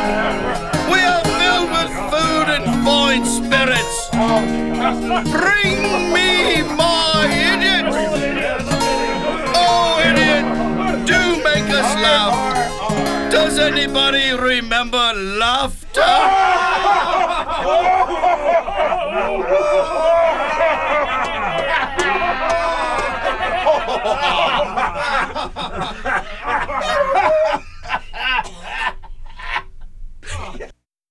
We are filled with food and fine spirits. Bring me my idiot. Oh, idiot, do make us laugh. Does anybody remember